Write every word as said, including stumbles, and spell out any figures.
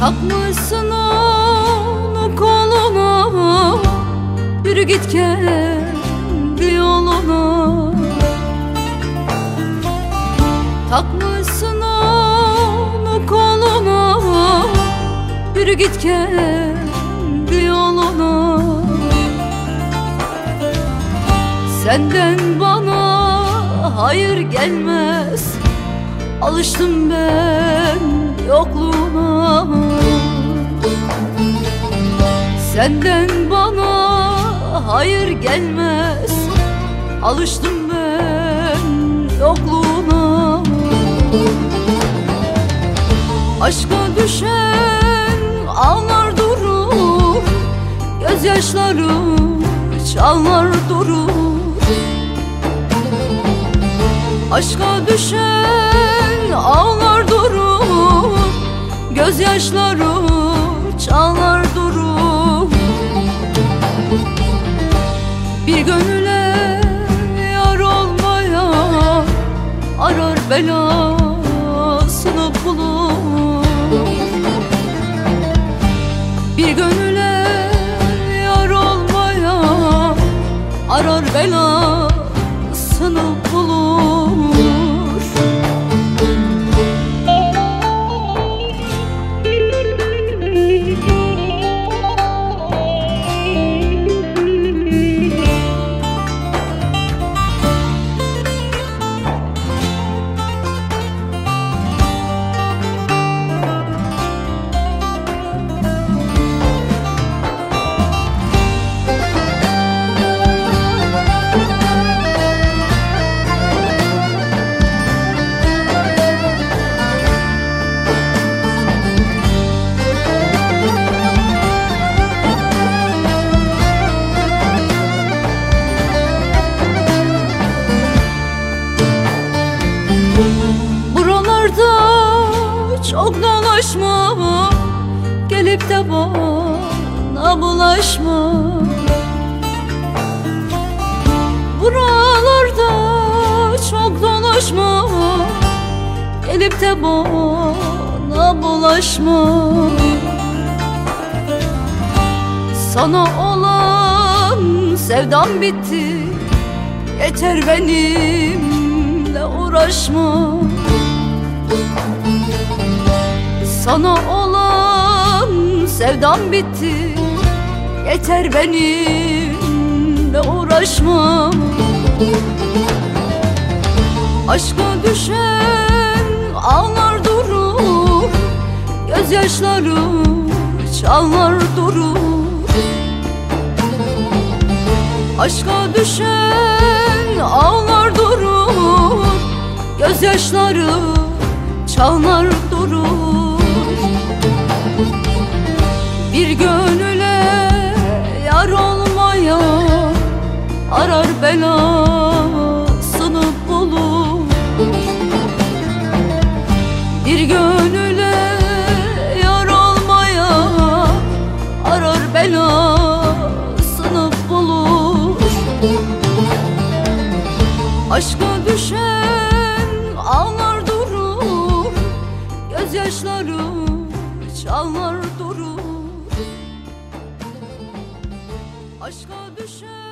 Takmışsın onu koluna, yürü git kendi yoluna. Takmışsın onu koluna, yürü git kendi yoluna. Senden bana hayır gelmez, alıştım ben yokluğuna. Senden bana hayır gelmez, alıştım ben yokluğuna. Aşka düşen ağlar durur, gözyaşları çalar durur. Aşka düşen ağlar durur, gözyaşları çalar durur. Bir gönüle yar olmaya arar belasını bulur. Bir gönüle yar olmaya arar belasını bulur. Buralarda çok dolaşma, gelip de bana bulaşma. Buralarda çok dolaşma, gelip de bana bulaşma. Sana olan sevdam bitti, yeter benimle uğraşma. Sana olan sevdam bitti, yeter benimle uğraşma. Aşka düşen ağlar durur, gözyaşları çalar durur. Aşka düşen ağlar durur, gözyaşları çalar durur. Bir gönüle yar olmaya arar belasını bulur. Bir gönüle yar olmaya arar belasını bulur. Aşka düşen ağlar durur, gözyaşları çalar durur. Aşka düşen